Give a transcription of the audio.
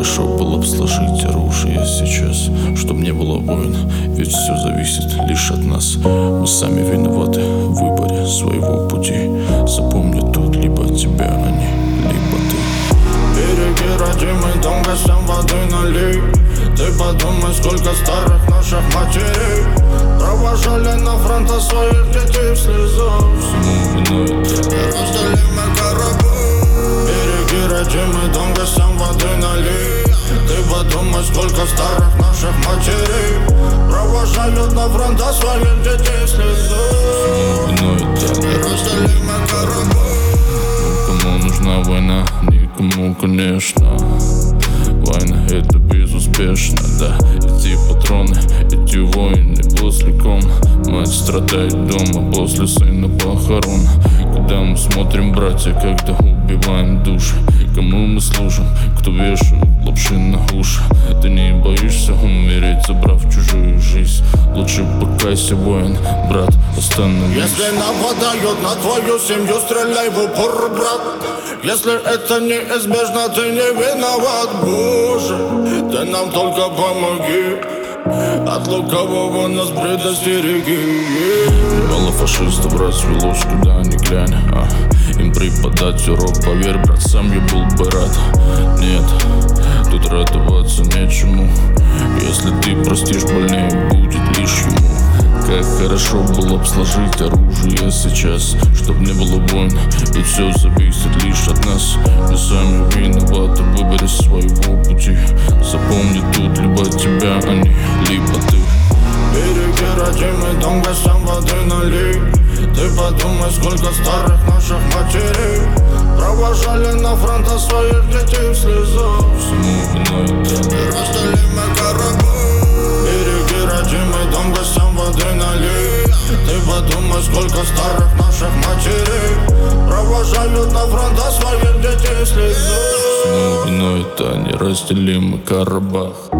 хорошо было б сложить оружие сейчас, чтоб не было войн, ведь все зависит лишь от нас. Мы сами виноваты в выборе своего пути. Запомни тут либо тебя они, либо ты. Береги родимый дом, гостям воды налей. Ты подумай, сколько старых наших матерей провожали на фронта своих детей в слезах. Всему виной Разделимый корабль. Береги родимый дом, гостям воды налей. Ты подумай, сколько старых наших матерей провожали на фронта своих детей в слезах. виной Разделимый корабль. Кому нужна война? Никому, конечно. Война это безуспешно, да. Эти патроны, эти войны после ком. Мать страдает дома после сына похорон. Когда мы смотрим, братья, когда убиваем души. Кому мы служим, кто вешает лапши на уши. Ты не боишься умереть, забрав чужую жизнь. Лучше покайся, воин, брат, остановись. Если нападают на твою семью, стреляй в упор, брат. Если это неизбежно, ты не виноват, Боже. Ты нам только помоги, от лукавого нас предостереги. Мало фашистов развелось, куда ни глянь, им преподать урок, поверь, брат, сам я был бы рад. Нет, тут радоваться нечему. Если ты простишь, больнее будет лишь ему. Как хорошо было б сложить оружие сейчас, чтоб не было войн, ведь все зависит лишь от нас. Мы сами виноваты в выборе своего пути. Запомни тут либо тебя они, либо ты. Береги родимый дом, гостям воды налей. Ты подумай, сколько старых наших матерей провожали на фронта своих детей в слезах. Всему виной Разделимый корабль. Береги родимый дом, гостям воды налей. Ты подумай, сколько старых наших матерей провожали на фронта своих детей в слезах. Всему виной это неразделимый Карабах.